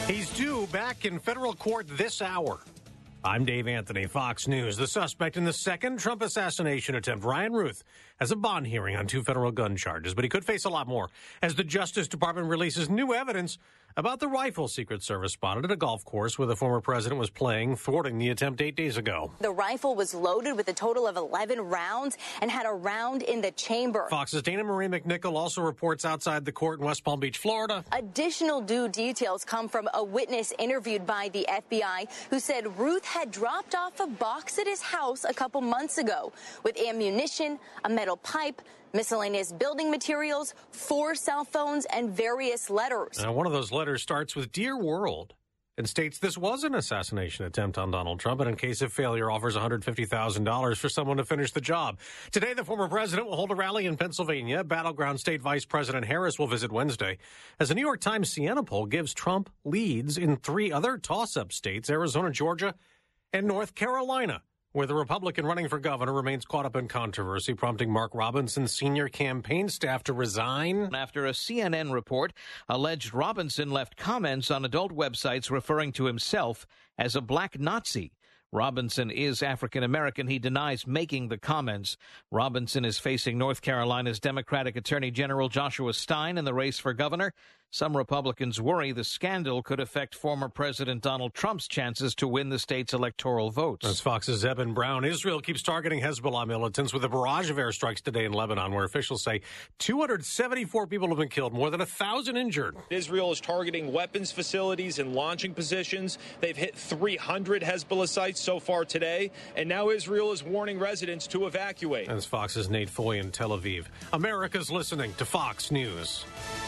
He's due back in federal court this hour. I'm Dave Anthony, Fox News. The suspect in the second Trump assassination attempt, Ryan Ruth, has a bond hearing on 2 federal gun charges, but he could face a lot more as the Justice Department releases new evidence about the rifle Secret Service spotted at a golf course where the former president was playing, thwarting the attempt 8 days ago. The rifle was loaded with a total of 11 rounds and had a round in the chamber. Fox's Dana Marie McNichol also reports outside the court in West Palm Beach, Florida. Additional new details come from a witness interviewed by the FBI who said Ruth had dropped off a box at his house a couple months ago with ammunition, a metal pipe, miscellaneous building materials, 4 cell phones, and various letters. Now, one of those letters starts with Dear World and states this was an assassination attempt on Donald Trump, and in case of failure offers $150,000 for someone to finish the job. Today, the former president will hold a rally in Pennsylvania. Battleground State Vice President Harris will visit Wednesday, as a New York Times Siena poll gives Trump leads in 3 other toss-up states, Arizona, Georgia, and North Carolina, where the Republican running for governor remains caught up in controversy, prompting Mark Robinson's senior campaign staff to resign. After a CNN report alleged Robinson left comments on adult websites referring to himself as a black Nazi. Robinson is African-American. He denies making the comments. Robinson is facing North Carolina's Democratic Attorney General Joshua Stein in the race for governor. Some Republicans worry the scandal could affect former President Donald Trump's chances to win the state's electoral votes. That's Fox's Eben Brown. Israel keeps targeting Hezbollah militants with a barrage of airstrikes today in Lebanon, where officials say 274 people have been killed, more than 1,000 injured. Israel is targeting weapons facilities and launching positions. They've hit 300 Hezbollah sites so far today, and now Israel is warning residents to evacuate. That's Fox's Nate Foy in Tel Aviv. America's listening to Fox News.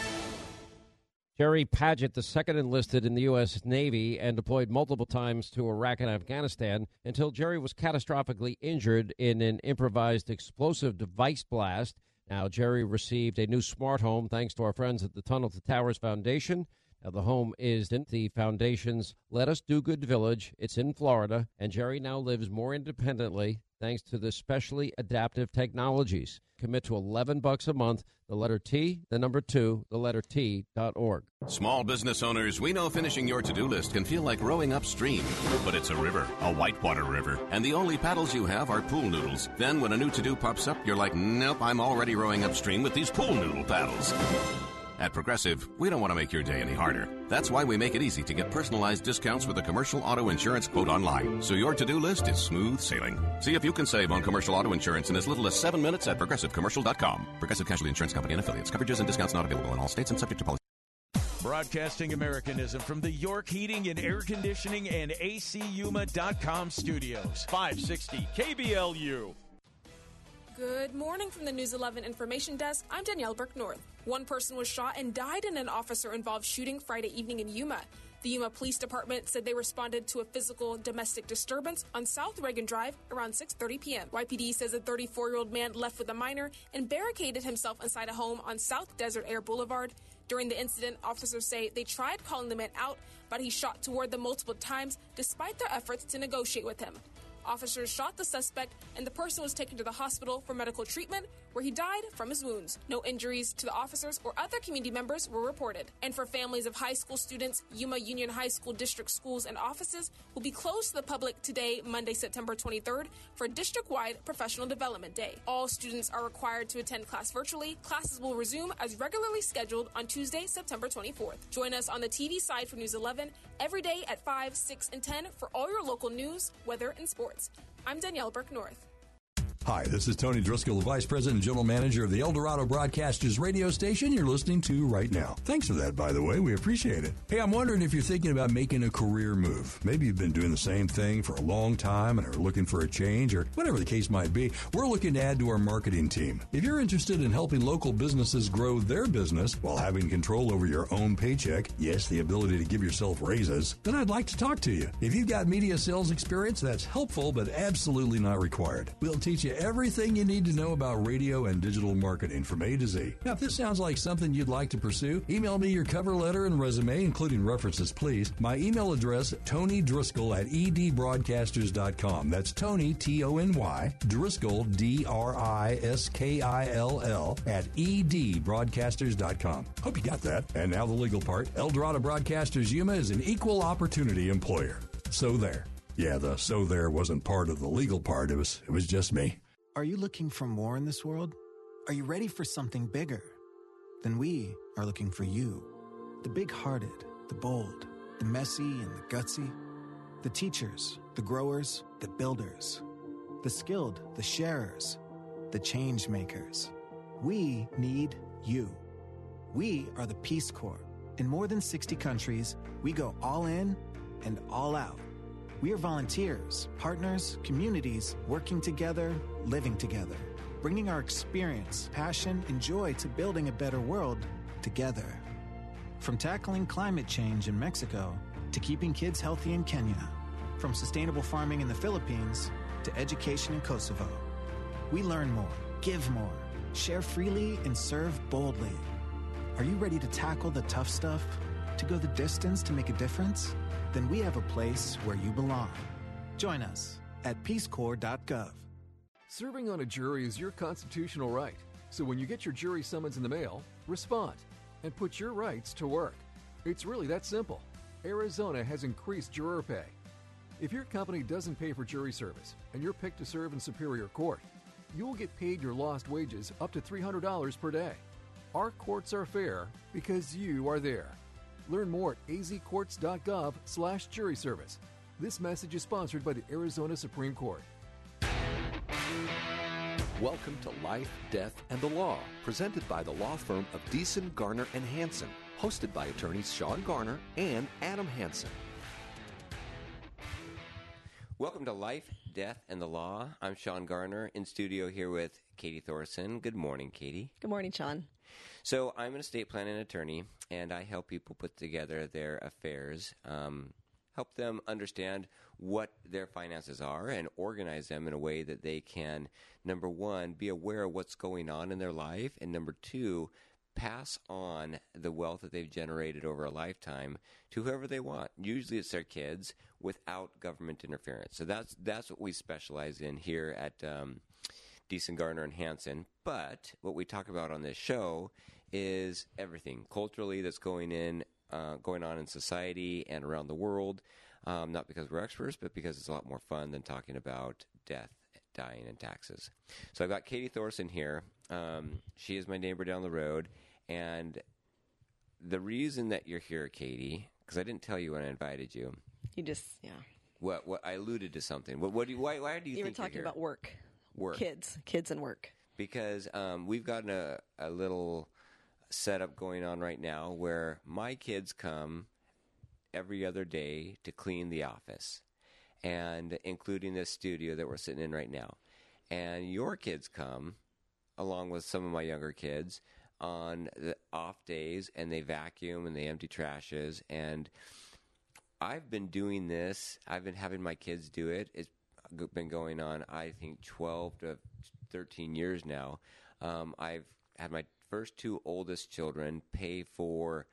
Jerry Paget, the second enlisted in the U.S. Navy and deployed multiple times to Iraq and Afghanistan until Jerry was catastrophically injured in an improvised explosive device blast. Now, Jerry received a new smart home thanks to our friends at the Tunnel to Towers Foundation. Now, the home is in the foundation's Let Us Do Good Village. It's in Florida, and Jerry now lives more independently thanks to the specially adaptive technologies. Commit to $11 a month, the letter T, the number 2, the letter T.org. Small business owners, we know finishing your to-do list can feel like rowing upstream, but it's a river, a whitewater river, and the only paddles you have are pool noodles. Then when a new to-do pops up, you're like, nope, I'm already rowing upstream with these pool noodle paddles. At Progressive, we don't want to make your day any harder. That's why we make it easy to get personalized discounts with a commercial auto insurance quote online, so your to-do list is smooth sailing. See if you can save on commercial auto insurance in as little as 7 minutes at ProgressiveCommercial.com. Progressive Casualty Insurance Company and affiliates. Coverages and discounts not available in all states and subject to policy. Broadcasting Americanism from the York Heating and Air Conditioning and ACUMA.com studios. 560 KBLU. Good morning from the News 11 Information Desk. I'm Danielle Burke-North. One person was shot and died in an officer-involved shooting Friday evening in Yuma. The Yuma Police Department said they responded to a physical domestic disturbance on South Reagan Drive around 6:30 p.m. YPD says a 34-year-old man left with a minor and barricaded himself inside a home on South Desert Air Boulevard. During the incident, officers say they tried calling the man out, but he shot toward them multiple times despite their efforts to negotiate with him. Officers shot the suspect, and the person was taken to the hospital for medical treatment, where he died from his wounds. No injuries to the officers or other community members were reported. And for families of high school students, Yuma Union High School District schools and offices will be closed to the public today, Monday, September 23rd, for district-wide Professional Development Day. All students are required to attend class virtually. Classes will resume as regularly scheduled on Tuesday, September 24th. Join us on the TV side for News 11 every day at 5, 6, and 10 for all your local news, weather, and sports. I'm Danielle Burke-North. Hi, this is Tony Driscoll, the Vice President and General Manager of the El Dorado Broadcasters radio station you're listening to right now. Thanks for that, by the way. We appreciate it. Hey, I'm wondering if you're thinking about making a career move. Maybe you've been doing the same thing for a long time and are looking for a change, or whatever the case might be. We're looking to add to our marketing team. If you're interested in helping local businesses grow their business while having control over your own paycheck, yes, the ability to give yourself raises, then I'd like to talk to you. If you've got media sales experience, that's helpful, but absolutely not required. We'll teach you everything you need to know about radio and digital marketing from A to Z. Now, if this sounds like something you'd like to pursue, email me your cover letter and resume, including references, please. My email address, Tony Driscoll at edbroadcasters.com. That's Tony, Tony, Driscoll, Driskill, at edbroadcasters.com. Hope you got that. And now the legal part. El Dorado Broadcasters Yuma is an equal opportunity employer. So there. Yeah, the so there wasn't part of the legal part. It was just me. Are you looking for more in this world? Are you ready for something bigger? Then we are looking for you. The big-hearted, the bold, the messy and the gutsy. The teachers, the growers, the builders. The skilled, the sharers, the change makers. We need you. We are the Peace Corps. In more than 60 countries, we go all in and all out. We are volunteers, partners, communities, working together, living together, bringing our experience, passion, and joy to building a better world together. From tackling climate change in Mexico to keeping kids healthy in Kenya, from sustainable farming in the Philippines to education in Kosovo. We learn more, give more, share freely, and serve boldly. Are you ready to tackle the tough stuff? To go the distance to make a difference? Then we have a place where you belong. Join us at peacecorps.gov. Serving on a jury is your constitutional right. So when you get your jury summons in the mail, respond and put your rights to work. It's really that simple. Arizona has increased juror pay. If your company doesn't pay for jury service and you're picked to serve in Superior Court, you will get paid your lost wages up to $300 per day. Our courts are fair because you are there. Learn more at azcourts.gov/jury service. This message is sponsored by the Arizona Supreme Court. Welcome to Life, Death, and the Law, presented by the law firm of Deason, Garner, and Hansen, hosted by attorneys Sean Garner and Adam Hansen. Welcome to Life, Death, and the Law. I'm Sean Garner, in studio here with Katie Thorson. Good morning, Katie. Good morning, Sean. So I'm an estate planning attorney, and I help people put together their affairs, help them understand what their finances are and organize them in a way that they can, number one, be aware of what's going on in their life, and number two, pass on the wealth that they've generated over a lifetime to whoever they want. Usually it's their kids, without government interference. So that's what we specialize in here at Deason, Garner, and Hansen. But what we talk about on this show is everything culturally that's going on in society and around the world. Not because we're experts, but because it's a lot more fun than talking about death, dying, and taxes. So I've got Katie Thorson here. She is my neighbor down the road. And the reason that you're here, Katie, because I didn't tell you when I invited you. You just, yeah. What I alluded to something. Why do you You think were talking you're here? about work. Work. Kids and work. Because we've got a little setup going on right now where my kids come every other day to clean the office, and including this studio that we're sitting in right now. And your kids come, along with some of my younger kids, on the off days, and they vacuum and they empty trashes. And I've been doing this. I've been having my kids do it. It's been going on, I think, 12 to 13 years now. I've had my first two oldest children pay for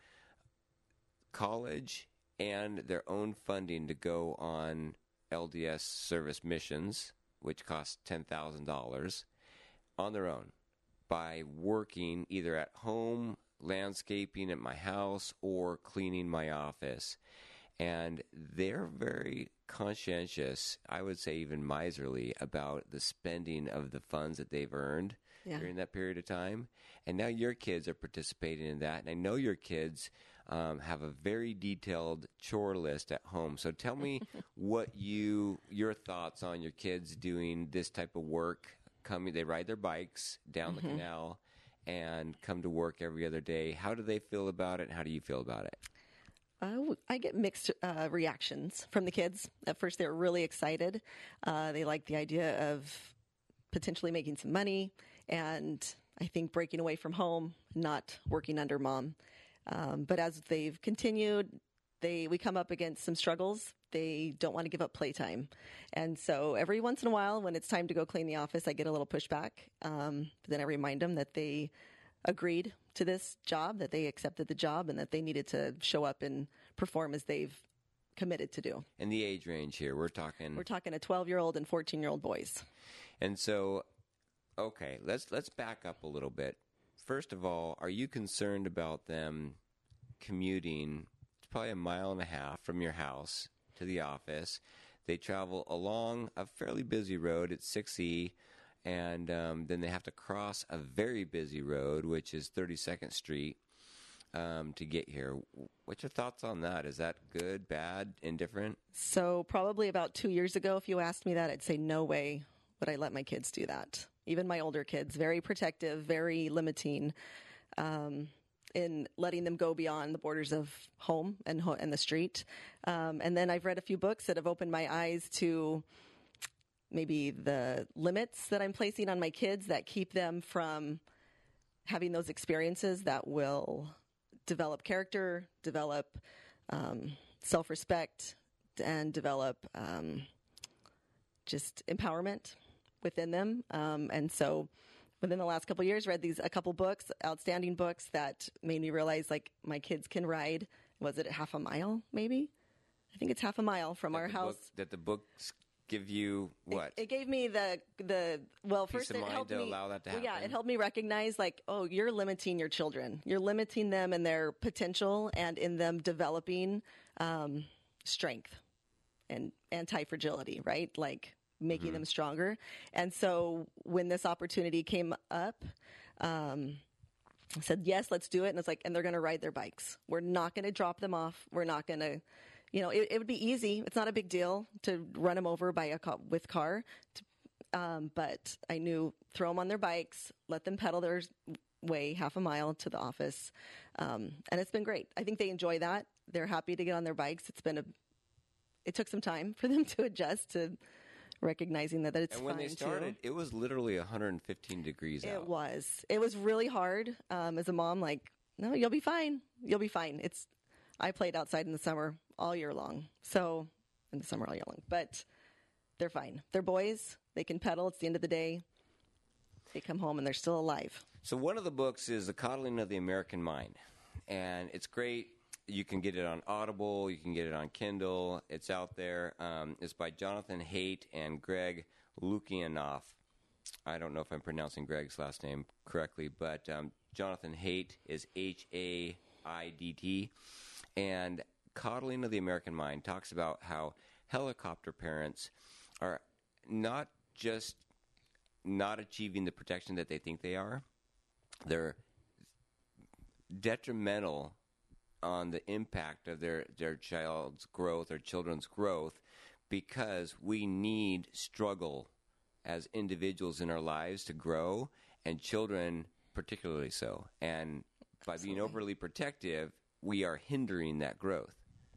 college and their own funding to go on LDS service missions, which cost $10,000 on their own, by working either at home, landscaping at my house, or cleaning my office. And they're very conscientious, I would say even miserly, about the spending of the funds that they've earned during that period of time. And now your kids are participating in that. And I know your kids have a very detailed chore list at home. So tell me your thoughts on your kids doing this type of work. They ride their bikes down the canal and come to work every other day. How do they feel about it, and how do you feel about it? I get mixed reactions from the kids. At first, they're really excited. They like the idea of potentially making some money, and I think breaking away from home, not working under mom. But as they've continued, we come up against some struggles. they don't want to give up playtime. And so every once in a while, when it's time to go clean the office, I get a little pushback. But then I remind them that they agreed to this job, that they accepted the job, and that they needed to show up and perform as they've committed to do. And the age range here, we're talking a 12-year-old and 14-year-old boys. And so, okay, let's back up a little bit. First of all, are you concerned about them commuting? It's probably 1.5 miles from your house to the office. They travel along a fairly busy road at 6E, and then they have to cross a very busy road, which is 32nd Street, to get here. What's your thoughts on that? Is that good, bad, indifferent? So probably about 2 years ago, if you asked me that, I'd say no way would I let my kids do that. Even my older kids, very protective, very limiting in letting them go beyond the borders of home and the street. And then I've read a few books that have opened my eyes to maybe the limits that I'm placing on my kids that keep them from having those experiences that will develop character, develop self-respect, and develop just empowerment within them. And so within the last couple of years, read a couple books, outstanding books that made me realize, like, my kids can ride. Was it 1/2 mile, maybe? I think it's 1/2 mile from our house. That the books give you what? It gave me first of it mind helped to me allow that to happen. Yeah, it helped me recognize, like, oh, you're limiting your children. You're limiting them in their potential and in them developing strength and anti-fragility, right? Like making them stronger. And so when this opportunity came up, I said, yes, let's do it. And it's like, and they're going to ride their bikes. We're not going to drop them off. We're not going to, it would be easy. It's not a big deal to run them over with car. But I knew, throw them on their bikes, let them pedal their way 1/2 mile to the office. And it's been great. I think they enjoy that. They're happy to get on their bikes. It took some time for them to adjust to recognizing that it's fine. And when they started, it was literally 115 degrees out. It was really hard as a mom. Like, no, you'll be fine. You'll be fine. I played outside in the summer all year long. But they're fine. They're boys. They can pedal. It's the end of the day. They come home and they're still alive. So one of the books is The Coddling of the American Mind. And it's great. You can get it on Audible. You can get it on Kindle. It's out there. It's by Jonathan Haidt and Greg Lukianoff. I don't know if I'm pronouncing Greg's last name correctly, but Jonathan Haidt is Haidt. And Coddling of the American Mind talks about how helicopter parents are not just not achieving the protection that they think they are. They're detrimental on the impact of their child's growth or children's growth, because we need struggle as individuals in our lives to grow, and children particularly so. And by being overly protective, we are hindering that growth.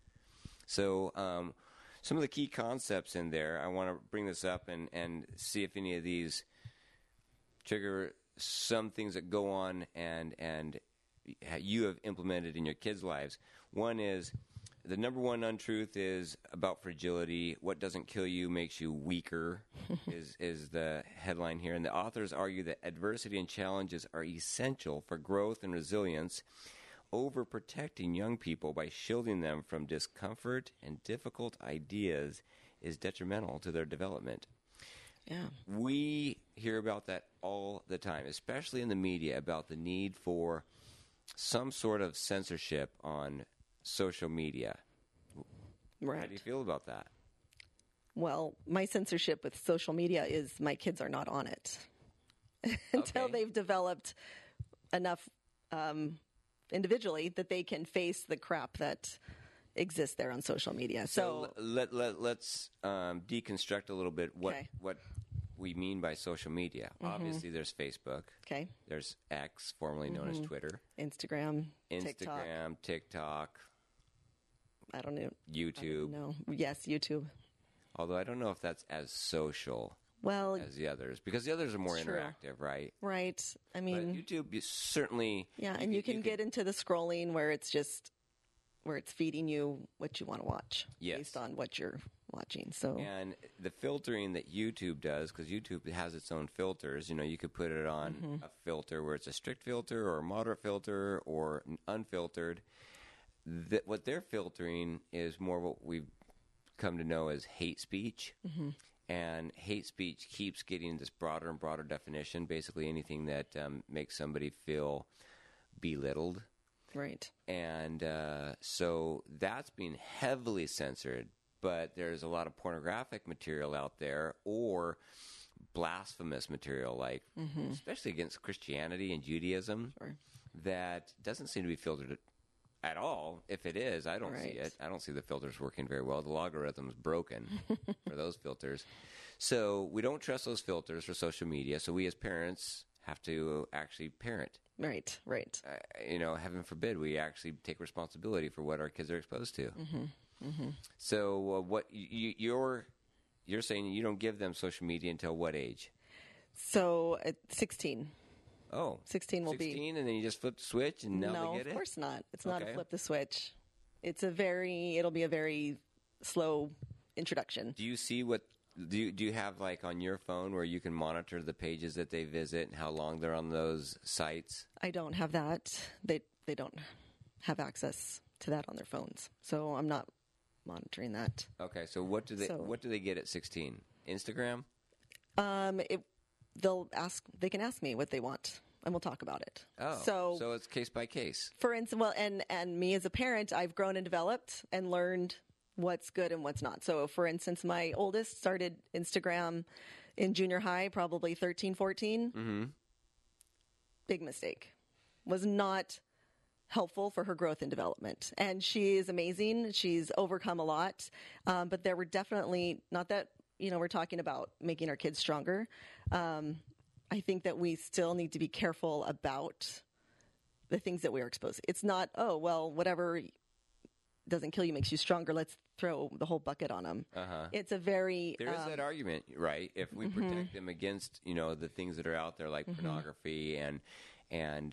So some of the key concepts in there, I want to bring this up and see if any of these trigger some things that go on and you have implemented in your kids' lives. One is, the number one untruth is about fragility. What doesn't kill you makes you weaker is the headline here. And the authors argue that adversity and challenges are essential for growth and resilience. Overprotecting young people by shielding them from discomfort and difficult ideas is detrimental to their development. Yeah. We hear about that all the time, especially in the media, about the need for some sort of censorship on social media. Right. How do you feel about that? Well, my censorship with social media is my kids are not on it until they've developed enough individually that they can face the crap that exists there on social media. So let's deconstruct a little bit what we mean by social media. Mm-hmm. Obviously, there's Facebook. Okay. There's X, formerly known as Twitter. Instagram, TikTok. I don't know. YouTube. No. Yes, YouTube. Although I don't know if that's as social as the others, because the others are more interactive, right? Right. I mean, but YouTube is certainly. Yeah, and you can get into the scrolling where it's just where it's feeding you what you want to watch Yes. based on what you're watching. So And the filtering that YouTube does, because YouTube has its own filters, you could put it on a filter where it's a strict filter or a moderate filter or unfiltered. What they're filtering is more what we've come to know as hate speech. And hate speech keeps getting this broader and broader definition, basically anything that makes somebody feel belittled. Right. And so that's being heavily censored, but there's a lot of pornographic material out there or blasphemous material, like especially against Christianity and Judaism, that doesn't seem to be filtered at all. If it is, I don't see it. I don't see the filters working very well. The logarithm's broken for those filters. So we don't trust those filters for social media. So we as parents have to actually parent. Right. Heaven forbid we actually take responsibility for what our kids are exposed to. So what you're saying, you don't give them social media until what age? So at 16. Oh, 16 will 16, and then you just flip the switch, and now no, they get it? of course not. It's not a Okay. flip the switch. It'll be a very slow introduction. Do you see do you have like on your phone where you can monitor the pages that they visit and how long they're on those sites? I don't have that. They don't have access to that on their phones, so I'm not monitoring that. Okay, so what do they get at 16? Instagram? They can ask me what they want, and we'll talk about it. Oh, so it's case by case. For instance, and me as a parent, I've grown and developed and learned what's good and what's not. So, for instance, my oldest started Instagram in junior high, probably 13, 14. Big mistake. Was not helpful for her growth and development. And she is amazing. She's overcome a lot. But there were definitely, not that, we're talking about making our kids stronger. I think that we still need to be careful about the things that we are exposed to. It's not, whatever doesn't kill you makes you stronger. Let's throw the whole bucket on them. It's a very... There is that argument, right? If we protect them against, the things that are out there like pornography and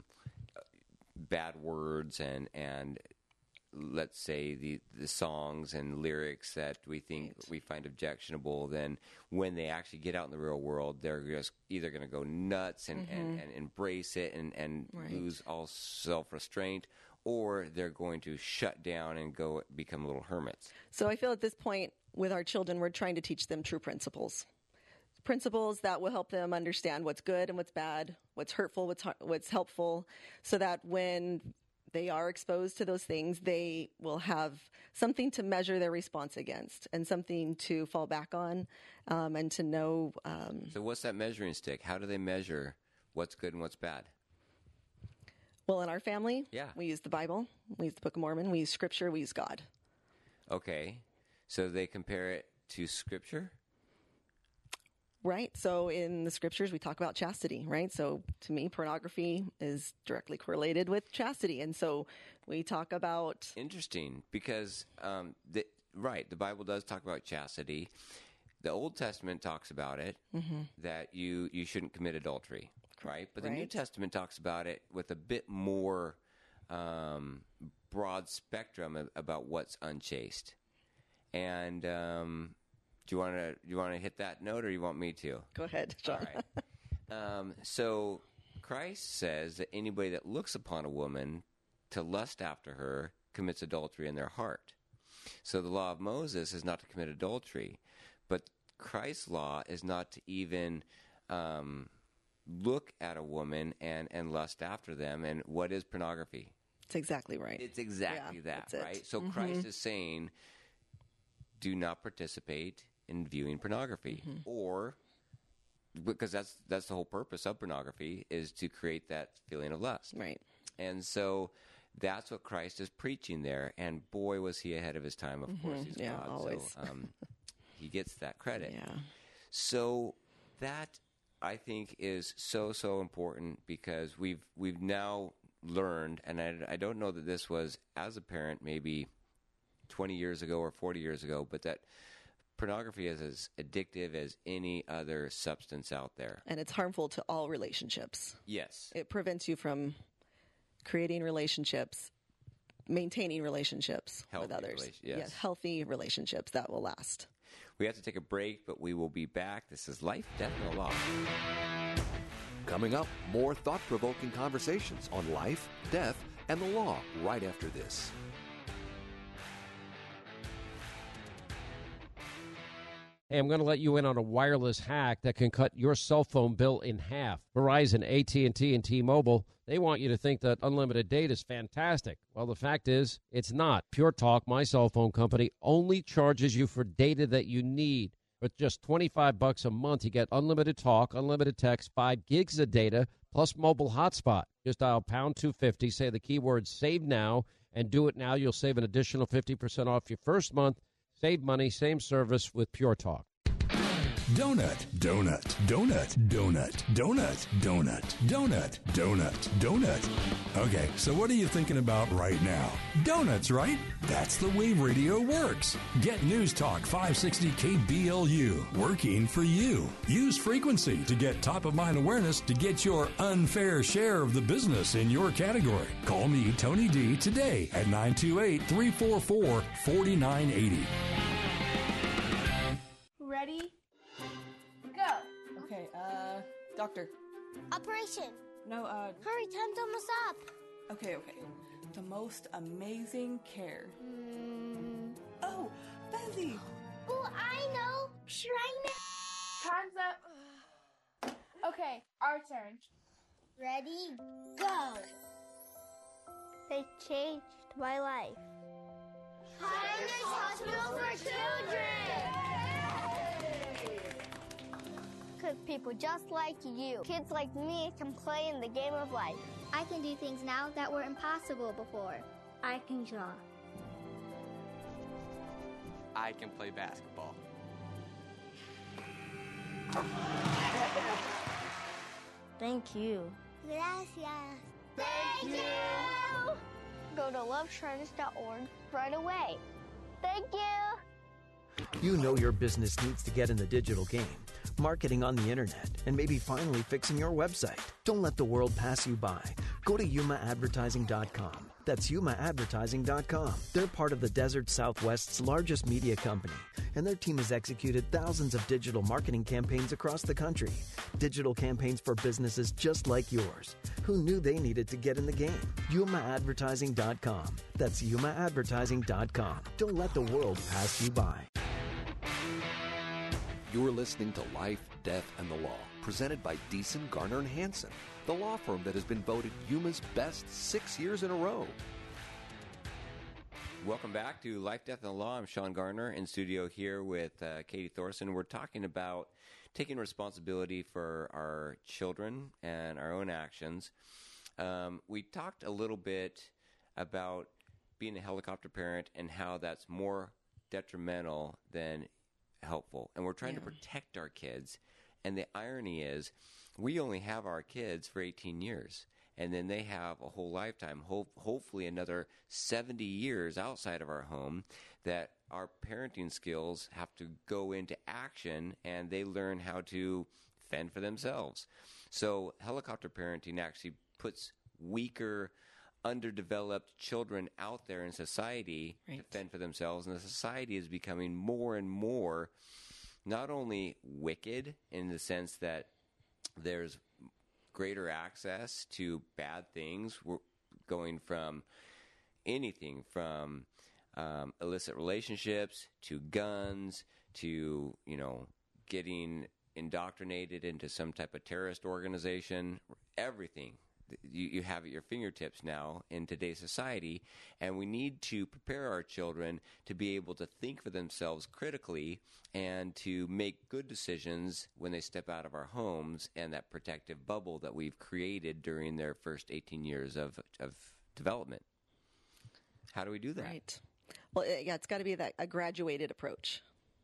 bad words and let's say the songs and lyrics that we think we find objectionable, then when they actually get out in the real world, they're just either going to go nuts and embrace it and lose all self-restraint, or they're going to shut down and go become little hermits. So I feel at this point with our children, we're trying to teach them true principles. Principles that will help them understand what's good and what's bad, what's hurtful, what's helpful, so that when they are exposed to those things, they will have something to measure their response against and something to fall back on, and to know. So what's that measuring stick? How do they measure what's good and what's bad? Well, in our family, we use the Bible, we use the Book of Mormon, we use Scripture, we use God. Okay. So they compare it to Scripture? Right. So in the Scriptures, we talk about chastity, right? So to me, pornography is directly correlated with chastity. And so we talk about... Interesting, because, the Bible does talk about chastity. The Old Testament talks about it, that you shouldn't commit adultery, right? But the New Testament talks about it with a bit more broad spectrum about what's unchaste. And... Do you want to hit that note, or you want me to? Go ahead, John. All right. So Christ says that anybody that looks upon a woman to lust after her commits adultery in their heart. So the law of Moses is not to commit adultery, but Christ's law is not to even look at a woman and lust after them. And what is pornography? It's exactly right. It's exactly that, right? So Christ is saying, do not participate in viewing pornography, or because that's the whole purpose of pornography, is to create that feeling of lust, right? And so that's what Christ is preaching there. And boy, was he ahead of his time. Of course, he's God, always. So he gets that credit. Yeah. So that I think is so important, because we've now learned, and I don't know that this was as a parent maybe 20 years ago or 40 years ago, but that pornography is as addictive as any other substance out there. And it's harmful to all relationships. Yes. It prevents you from creating relationships maintaining relationships Healthy with others. yes. Healthy relationships that will last. We have to take a break, but we will be back. This is Life, Death, and the Law. Coming up, more thought-provoking conversations on life, death, and the law right after this. Hey, I'm going to let you in on a wireless hack that can cut your cell phone bill in half. Verizon, AT&T, and T-Mobile, they want you to think that unlimited data is fantastic. Well, the fact is, it's not. Pure Talk, my cell phone company, only charges you for data that you need. With just $25 a month, you get unlimited talk, unlimited text, 5 gigs of data, plus mobile hotspot. Just dial pound 250, say the keyword save now, and do it now. You'll save an additional 50% off your first month. Save money, same service with Pure Talk. Donut, donut, donut, donut, donut, donut, donut, donut, donut. Okay, so what are you thinking about right now? Donuts, right? That's the way radio works. Get News Talk 560 KBLU working for you. Use frequency to get top-of-mind awareness to get your unfair share of the business in your category. Call me, Tony D, today at 928-344-4980. Ready? Go. Okay, doctor. Operation. No, Hurry, time's almost up. Okay. The most amazing care. Oh, Bezzy. Oh, I know. Shrine. Time's up. Okay, our turn. Ready? Go. They changed my life. Pioneers Hospital for Children. Because people just like you, kids like me, can play in the game of life. I can do things now that were impossible before. I can draw. I can play basketball. Thank you. Gracias. Thank you. Go to loveshrines.org right away. Thank you. You know your business needs to get in the digital game. Marketing on the internet, and maybe finally fixing your website. Don't let the world pass you by. Go to yumaadvertising.com. That's yumaadvertising.com. They're part of the Desert Southwest's largest media company, and their team has executed thousands of digital marketing campaigns across the country. Digital campaigns for businesses just like yours. Who knew they needed to get in the game? yumaadvertising.com. That's yumaadvertising.com. Don't let the world pass you by. You're listening to Life, Death, and the Law, presented by Deason, Garner & Hansen, the law firm that has been voted Yuma's best 6 years in a row. Welcome back to Life, Death, and the Law. I'm Sean Garner in studio here with Katie Thorson. We're talking about taking responsibility for our children and our own actions. We talked a little bit about being a helicopter parent and how that's more detrimental than helpful, and we're trying to protect our kids. And the irony is we only have our kids for 18 years, and then they have a whole lifetime, hopefully another 70 years outside of our home, that our parenting skills have to go into action, and they learn how to fend for themselves. So helicopter parenting actually puts weaker, underdeveloped children out there in society to fend for themselves, and the society is becoming more and more not only wicked in the sense that there's greater access to bad things. We're going from anything from illicit relationships to guns to, getting indoctrinated into some type of terrorist organization. Everything you have at your fingertips now in today's society, and we need to prepare our children to be able to think for themselves critically and to make good decisions when they step out of our homes and that protective bubble that we've created during their first 18 years of development. How do we do that? Right. Well, it's got to be a graduated approach.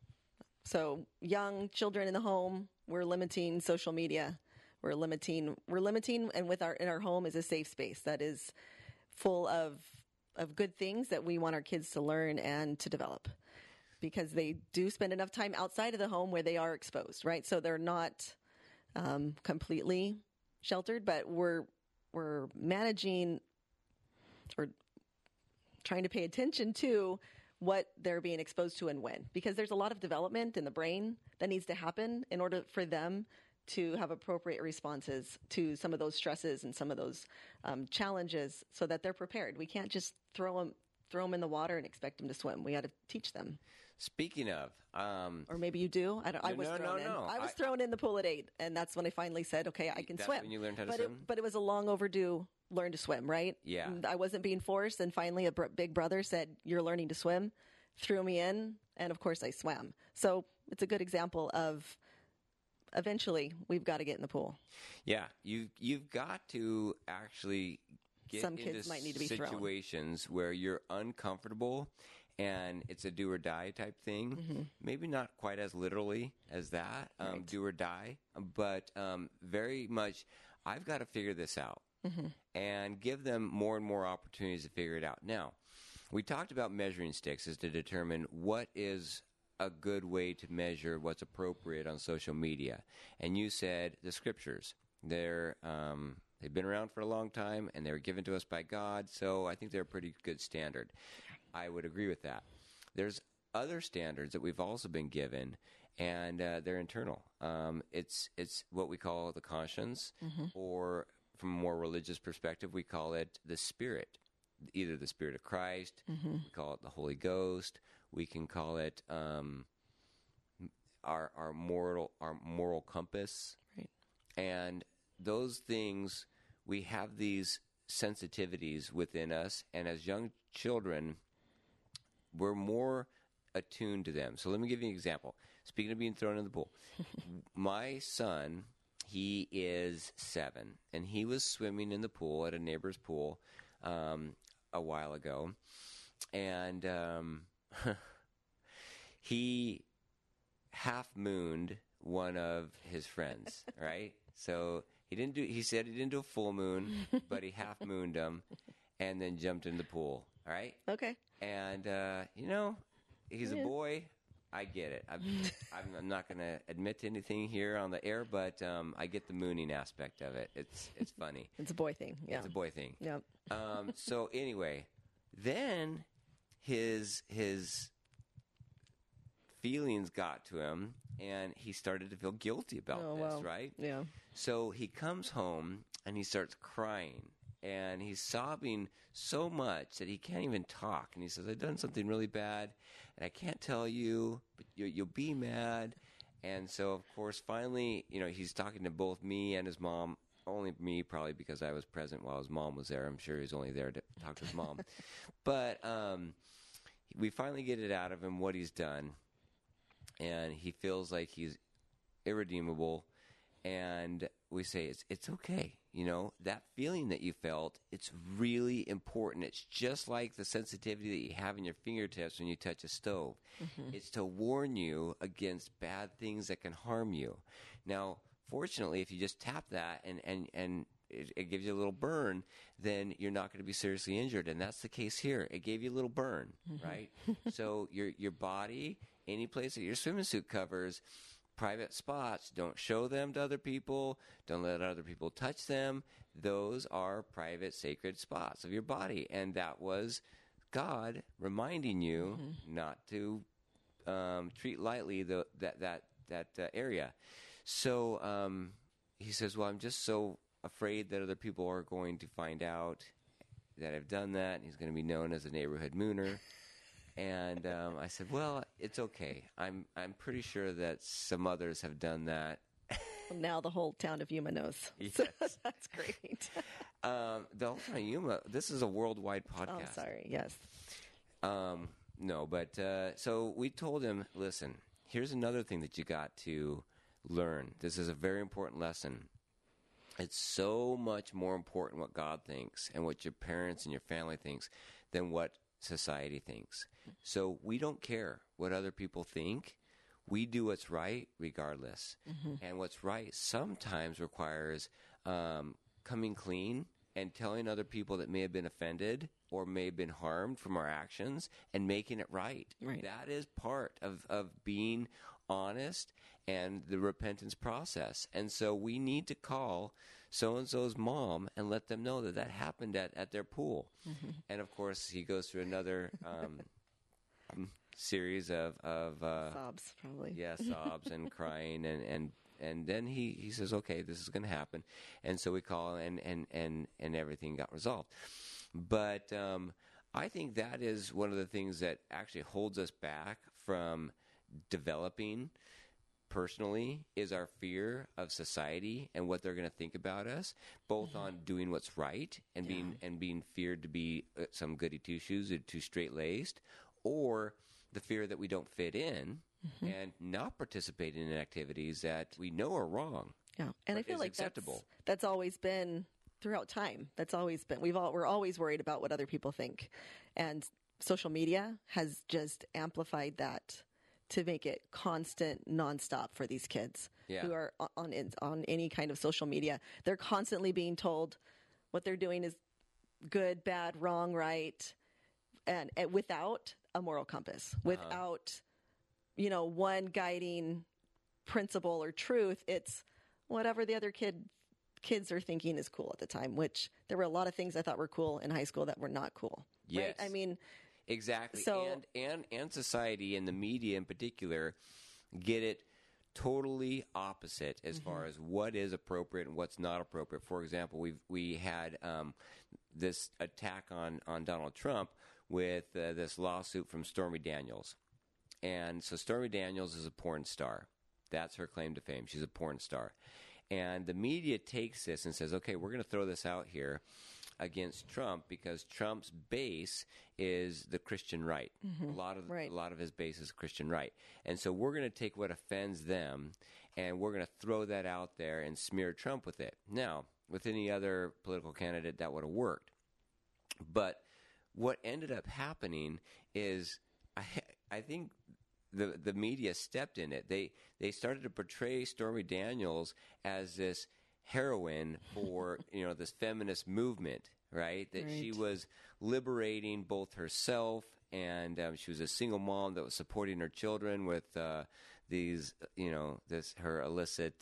So young children in the home, we're limiting social media. We're limiting, and in our home is a safe space that is full of good things that we want our kids to learn and to develop, because they do spend enough time outside of the home where they are exposed, right? So they're not completely sheltered, but we're managing or trying to pay attention to what they're being exposed to and when, because there's a lot of development in the brain that needs to happen in order for them to have appropriate responses to some of those stresses and some of those challenges so that they're prepared. We can't just throw them in the water and expect them to swim. We got to teach them. Speaking of, or maybe you do. I was thrown in. I was thrown in the pool at 8, and that's when I finally said, "Okay, I can swim." That's when you learned how to swim. But it was a long overdue learn to swim, right? Yeah. And I wasn't being forced, and finally, big brother said, "You're learning to swim," threw me in, and of course, I swam. So it's a good example of eventually we've got to get in the pool. Yeah, you've got to actually get Some into kids might need to be situations where you're uncomfortable and it's a do or die type thing. Mm-hmm. Maybe not quite as literally as that, do or die, but very much I've got to figure this out and give them more and more opportunities to figure it out. Now, we talked about measuring sticks as to determine what is a good way to measure what's appropriate on social media. And you said the scriptures. They've been around for a long time, and they were given to us by God, so I think they're a pretty good standard. I would agree with that. There's other standards that we've also been given, and they're internal. It's what we call the conscience, or from a more religious perspective, we call it the Spirit, either the Spirit of Christ, we call it the Holy Ghost, we can call it our moral compass, right. And those things, we have these sensitivities within us, and as young children, we're more attuned to them. So let me give you an example. Speaking of being thrown in the pool, my son, he is 7, and he was swimming in the pool at a neighbor's pool a while ago, and he half-mooned one of his friends, right? So he said he didn't do a full moon, but he half-mooned him and then jumped in the pool, all right? Okay. And, he's a boy. I get it. I'm not going to admit to anything here on the air, but I get the mooning aspect of it. It's funny. It's a boy thing. Yeah. It's a boy thing. Yep. So anyway, then his feelings got to him, and he started to feel guilty about this, right? Yeah. So he comes home, and he starts crying, and he's sobbing so much that he can't even talk. And he says, I've done something really bad, and I can't tell you, but you'll be mad. And so, of course, finally, he's talking to both me and his mom. Only me, probably because I was present while his mom was there. I'm sure he's only there to talk to his mom. But we finally get it out of him what he's done. And he feels like he's irredeemable. And we say, it's okay. That feeling that you felt, it's really important. It's just like the sensitivity that you have in your fingertips when you touch a stove. It's to warn you against bad things that can harm you. Now, fortunately, if you just tap that and it gives you a little burn, then you're not going to be seriously injured. And that's the case here. It gave you a little burn, right? So your body, any place that your swimming suit covers, private spots, don't show them to other people. Don't let other people touch them. Those are private, sacred spots of your body. And that was God reminding you not to treat lightly that area. So he says, well, I'm just so afraid that other people are going to find out that I've done that. He's going to be known as a neighborhood mooner. And I said, well, it's okay. I'm pretty sure that some others have done that. Well, now the whole town of Yuma knows. Yes. So that's great. The whole town of Yuma, this is a worldwide podcast. Oh, sorry. Yes. No, but so we told him, listen, here's another thing that you got to learn. This is a very important lesson. It's so much more important what God thinks and what your parents and your family thinks than what society thinks. So we don't care what other people think. We do what's right regardless. And what's right sometimes requires coming clean and telling other people that may have been offended or may have been harmed from our actions and making it right. That is part of being honest and the repentance process. And so we need to call so-and-so's mom and let them know that that happened at their pool. Mm-hmm. And, of course, he goes through another series of sobs, probably. Yeah, sobs and crying. And then he says, okay, this is going to happen. And so we call and everything got resolved. But I think that is one of the things that actually holds us back from developing personally, is our fear of society and what they're going to think about us, both on doing what's right and being feared to be some goody two shoes or too straight laced, or the fear that we don't fit in and not participating in activities that we know are wrong. Yeah, and I feel like acceptable. That's always been throughout time. That's always been. We're always worried about what other people think, and social media has just amplified that to make it constant, nonstop for these kids who are on any kind of social media. They're constantly being told what they're doing is good, bad, wrong, right, and without a moral compass, without one guiding principle or truth. It's whatever the other kids are thinking is cool at the time, which there were a lot of things I thought were cool in high school that were not cool. Yes. Right? I mean, exactly. So, and society and the media in particular get it totally opposite as far as what is appropriate and what's not appropriate. For example, we had this attack on Donald Trump with this lawsuit from Stormy Daniels. And so Stormy Daniels is a porn star. That's her claim to fame. She's a porn star. And the media takes this and says, okay, we're going to throw this out here against Trump because Trump's base is the Christian right. A lot of his base is Christian right. And so we're going to take what offends them and we're going to throw that out there and smear Trump with it. Now, with any other political candidate, that would have worked. But what ended up happening is I think the media stepped in it. They started to portray Stormy Daniels as this heroine for this feminist movement, right? That she was liberating both herself and she was a single mom that was supporting her children with this her illicit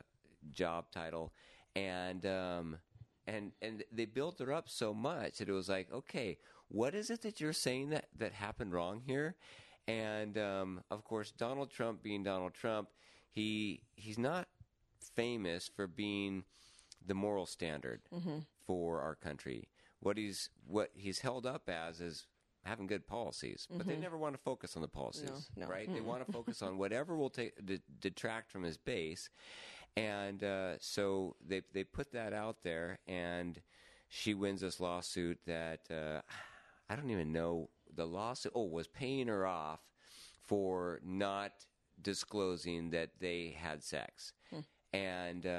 job title, and they built her up so much that it was like, okay, what is it that you're saying that happened wrong here? And of course, Donald Trump being Donald Trump, he's not famous for being the moral standard for our country. What he's held up as is having good policies, but they never want to focus on the policies, right? They want to focus on whatever will detract from his base, and so they put that out there, and she wins this lawsuit that I don't even know. The lawsuit was paying her off for not disclosing that they had sex. And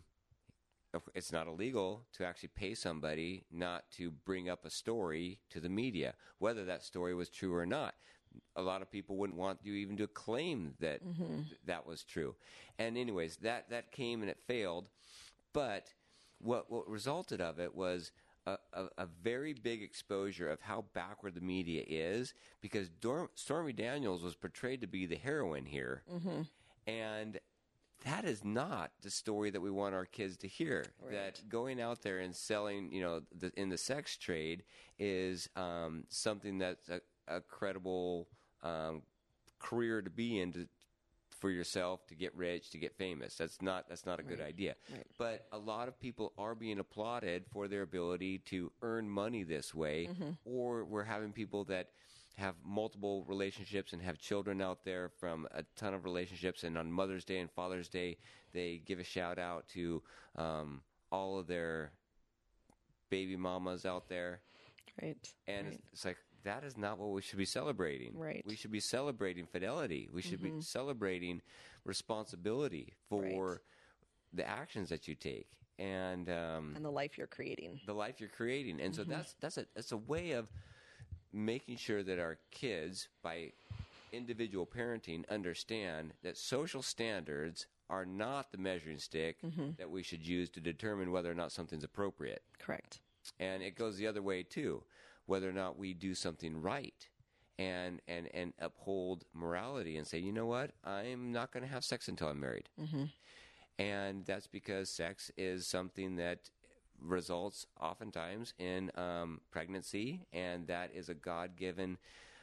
it's not illegal to actually pay somebody not to bring up a story to the media, whether that story was true or not. A lot of people wouldn't want you even to claim that that was true. And anyways, that came and it failed. But what resulted of it was a very big exposure of how backward the media is, because Stormy Daniels was portrayed to be the heroine here. And that is not the story that we want our kids to hear. Right. That going out there and selling, in the sex trade is something that's a credible career to be in for yourself, to get rich, to get famous. That's not a good idea. Right. But a lot of people are being applauded for their ability to earn money this way, or we're having people that have multiple relationships and have children out there from a ton of relationships, and on Mother's Day and Father's Day, they give a shout out to all of their baby mamas out there. Right. And it's like, that is not what we should be celebrating. Right. We should be celebrating fidelity. We should be celebrating responsibility for the actions that you take and the life you're creating. The life you're creating. And so that's a way of making sure that our kids, by individual parenting, understand that social standards are not the measuring stick that we should use to determine whether or not something's appropriate. Correct. And it goes the other way too, whether or not we do something right and uphold morality and say, you know what, I'm not going to have sex until I'm married. And that's because sex is something that results oftentimes in pregnancy, and that is a God-given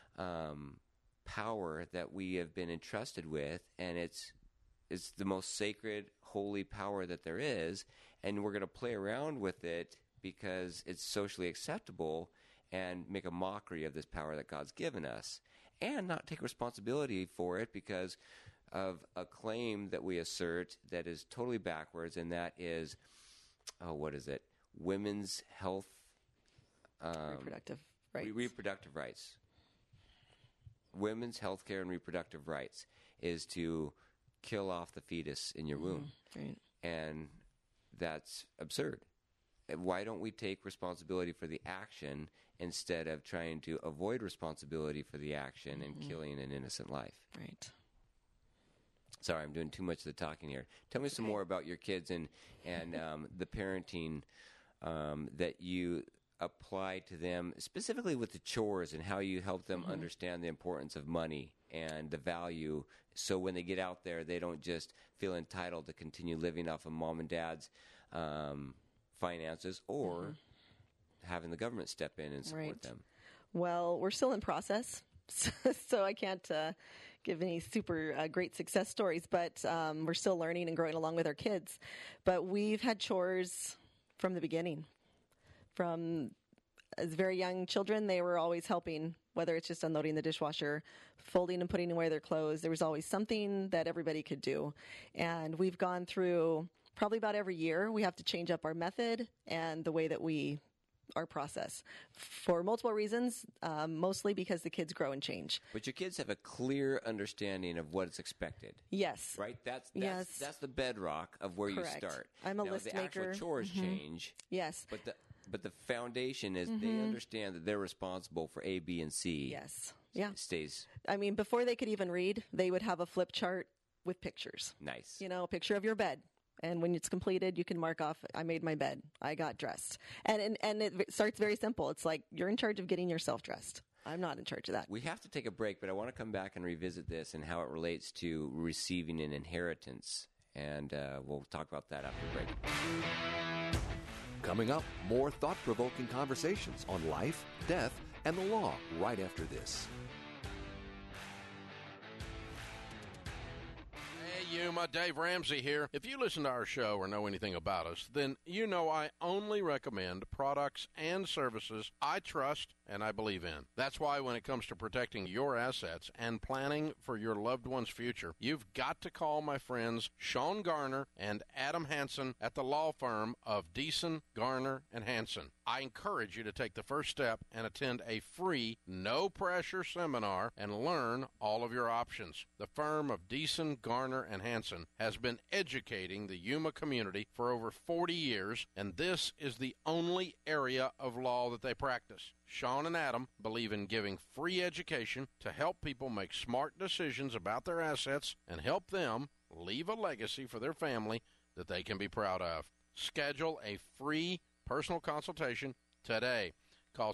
power that we have been entrusted with, and it's the most sacred, holy power that there is, and we're going to play around with it because it's socially acceptable and make a mockery of this power that God's given us, and not take responsibility for it because of a claim that we assert that is totally backwards, and that is, women's health, reproductive rights. Reproductive rights. Women's health care and reproductive rights is to kill off the fetus in your womb. Right. And that's absurd. Why don't we take responsibility for the action instead of trying to avoid responsibility for the action and killing an innocent life? Right. Sorry, I'm doing too much of the talking here. Tell me some more about your kids and the parenting that you apply to them, specifically with the chores and how you help them understand the importance of money and the value, so when they get out there, they don't just feel entitled to continue living off of mom and dad's finances or having the government step in and support them. Well, we're still in process, so I can't give any super great success stories, but we're still learning and growing along with our kids. But we've had chores from the beginning. From as very young children, they were always helping, whether it's just unloading the dishwasher, folding and putting away their clothes. There was always something that everybody could do. And we've gone through probably about every year, we have to change up our method and the way that our process for multiple reasons, mostly because the kids grow and change. But your kids have a clear understanding of what is expected. Yes. Right? That's the bedrock of where Correct. You start. I'm a now, list the maker. actual chores change. Yes. But the foundation is they understand that they're responsible for A, B, and C. Yes. Yeah. Stays. I mean, before they could even read, they would have a flip chart with pictures. Nice. You know, a picture of your bed. And when it's completed, you can mark off, I made my bed. I got dressed. And it starts very simple. It's like, you're in charge of getting yourself dressed. I'm not in charge of that. We have to take a break, but I want to come back and revisit this and how it relates to receiving an inheritance. And we'll talk about that after the break. Coming up, more thought-provoking conversations on life, death, and the law right after this. Yuma, Dave Ramsey here. If you listen to our show or know anything about us, then you know I only recommend products and services I trust and I believe in. That's why when it comes to protecting your assets and planning for your loved one's future, you've got to call my friends Sean Garner and Adam Hansen at the law firm of Deason, Garner, and Hansen. I encourage you to take the first step and attend a free, no-pressure seminar and learn all of your options. The firm of Deason, Garner, and Hansen has been educating the Yuma community for over 40 years, and this is the only area of law that they practice. Sean and Adam believe in giving free education to help people make smart decisions about their assets and help them leave a legacy for their family that they can be proud of. Schedule a free personal consultation today. Call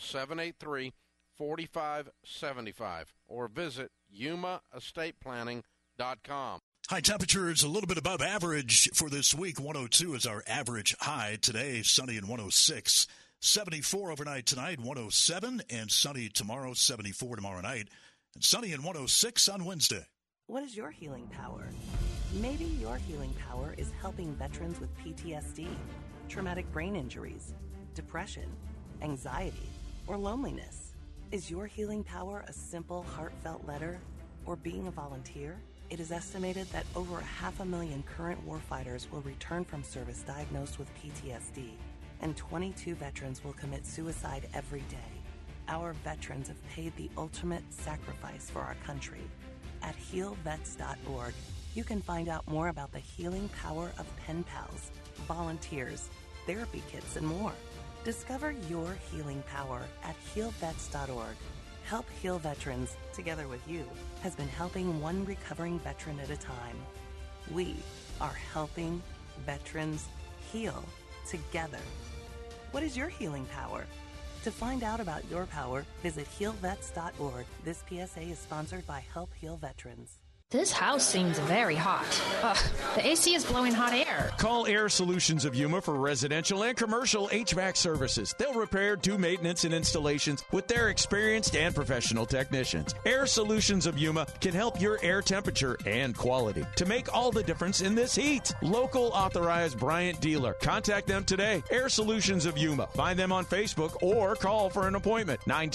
783-4575 or visit yumaestateplanning.com. High temperatures a little bit above average for this week. 102 is our average high. Today, sunny and 106. 74 overnight tonight, 107, and sunny tomorrow, 74 tomorrow night, and sunny and 106 on Wednesday. What is your healing power? Maybe your healing power is helping veterans with PTSD, traumatic brain injuries, depression, anxiety, or loneliness. Is your healing power a simple, heartfelt letter or being a volunteer? It is estimated that over 500,000 current warfighters will return from service diagnosed with PTSD, and 22 veterans will commit suicide every day. Our veterans have paid the ultimate sacrifice for our country. At healvets.org, you can find out more about the healing power of pen pals, volunteers, therapy kits, and more. Discover your healing power at healvets.org. Help Heal Veterans, together with you, has been helping one recovering veteran at a time. We are helping veterans heal together. What is your healing power? To find out about your power, visit healvets.org. This PSA is sponsored by Help Heal Veterans. This house seems very hot. Ugh, the AC is blowing hot air. Call Air Solutions of Yuma for residential and commercial HVAC services. They'll repair, do maintenance and installations with their experienced and professional technicians. Air Solutions of Yuma can help your air temperature and quality to make all the difference in this heat. Local authorized Bryant dealer. Contact them today. Air Solutions of Yuma. Find them on Facebook or call for an appointment.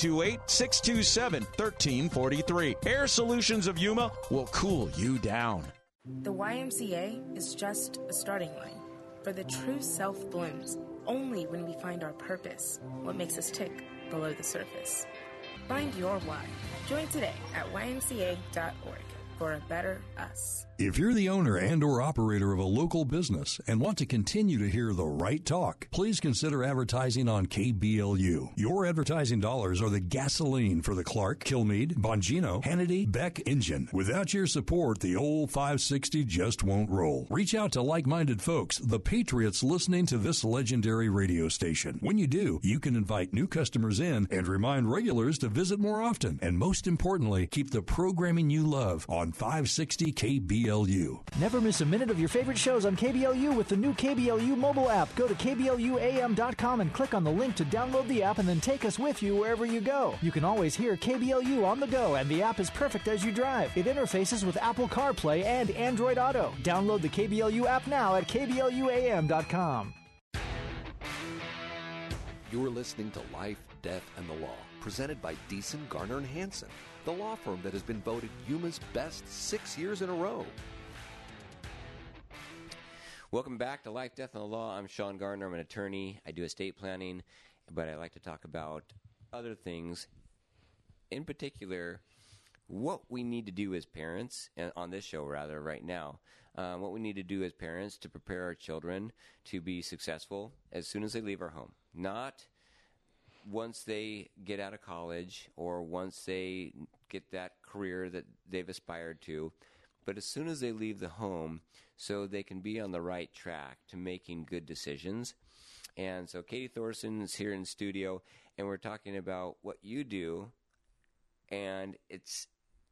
928-627-1343. Air Solutions of Yuma will cool you down. The YMCA is just a starting line, for the true self blooms only when we find our purpose, what makes us tick below the surface. Find your why. Join today at ymca.org for a better us. If you're the owner and or operator of a local business and want to continue to hear the right talk, please consider advertising on KBLU. Your advertising dollars are the gasoline for the Clark, Kilmeade, Bongino, Hannity, Beck engine. Without your support, the old 560 just won't roll. Reach out to like-minded folks, the patriots listening to this legendary radio station. When you do, you can invite new customers in and remind regulars to visit more often. And most importantly, keep the programming you love on 560 KBLU. Never miss a minute of your favorite shows on KBLU with the new KBLU mobile app. Go to KBLUAM.com and click on the link to download the app and then take us with you wherever you go. You can always hear KBLU on the go, and the app is perfect as you drive. It interfaces with Apple CarPlay and Android Auto. Download the KBLU app now at KBLUAM.com. You're listening to Life, Death, and the Law, presented by Deason, Garner & Hansen, the law firm that has been voted Yuma's best 6 years in a row. Welcome back to Life, Death, and the Law. I'm Sean Gardner. I'm an attorney. I do estate planning, but I like to talk about other things. In particular, what we need to do as parents, and on this show rather right now, what we need to do as parents to prepare our children to be successful as soon as they leave our home. Not once they get out of college or once they get that career that they've aspired to, but as soon as they leave the home so they can be on the right track to making good decisions. And so Katie Thorson is here in studio, and we're talking about what you do, and it's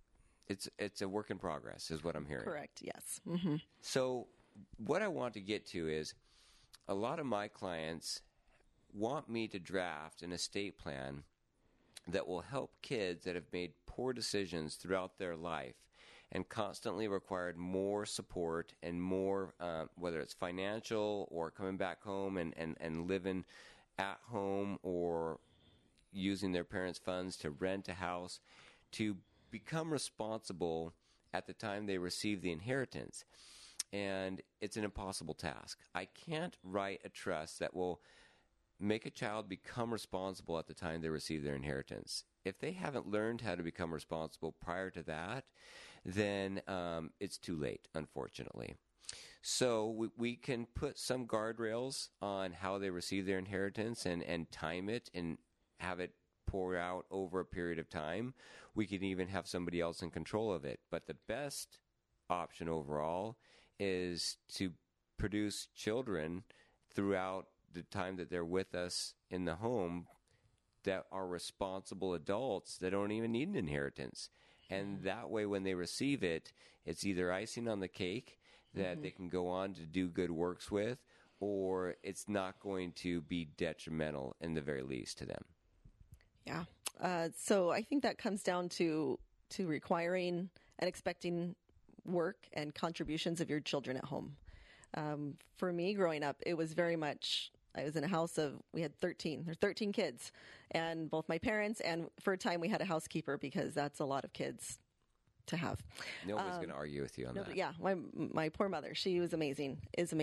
a work in progress is what I'm hearing. Correct, yes. Mm-hmm. So what I want to get to is a lot of my clients want me to draft an estate plan that will help kids that have made poor decisions throughout their life and constantly required more support and more, whether it's financial or coming back home and living at home or using their parents' funds to rent a house, to become responsible at the time they receive the inheritance. And it's an impossible task. I can't write a trust that will make a child become responsible at the time they receive their inheritance. If they haven't learned how to become responsible prior to that, then it's too late, unfortunately. So we can put some guardrails on how they receive their inheritance and time it and have it pour out over a period of time. We can even have somebody else in control of it. But the best option overall is to produce children throughout the time that they're with us in the home that are responsible adults that don't even need an inheritance. And that way, when they receive it, it's either icing on the cake that they can go on to do good works with, or it's not going to be detrimental in the very least to them. Yeah. So I think that comes down to requiring and expecting work and contributions of your children at home. For me, growing up, it was very much, I was in a house of, we had 13 kids, and both my parents, and for a time we had a housekeeper because that's a lot of kids to have. Nobody's going to argue with you on that. Yeah, my poor mother, she was amazing,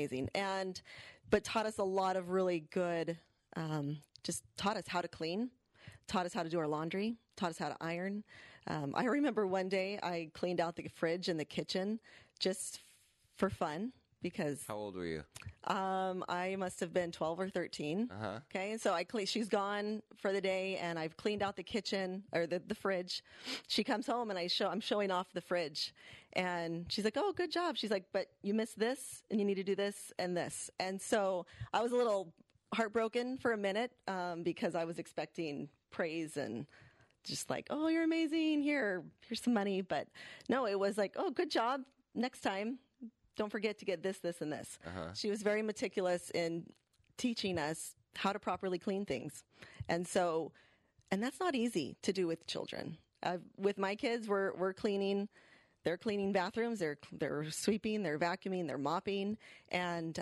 but taught us a lot of really good, just taught us how to clean, taught us how to do our laundry, taught us how to iron. I remember one day I cleaned out the fridge in the kitchen just for fun. Because how old were you? I must have been 12 or 13. Uh-huh. Okay, so she's gone for the day, and I've cleaned out the kitchen or the fridge. She comes home, and I'm showing off the fridge, and she's like, "Oh, good job." She's like, "But you missed this, and you need to do this and this." And so I was a little heartbroken for a minute because I was expecting praise and just like, oh, you're amazing. Here's some money. But no, it was like, oh, good job. Next time, don't forget to get this, this, and this. She was very meticulous in teaching us how to properly clean things. And that's not easy to do with children. With my kids, we're cleaning. They're cleaning bathrooms. They're sweeping. They're vacuuming. They're mopping. And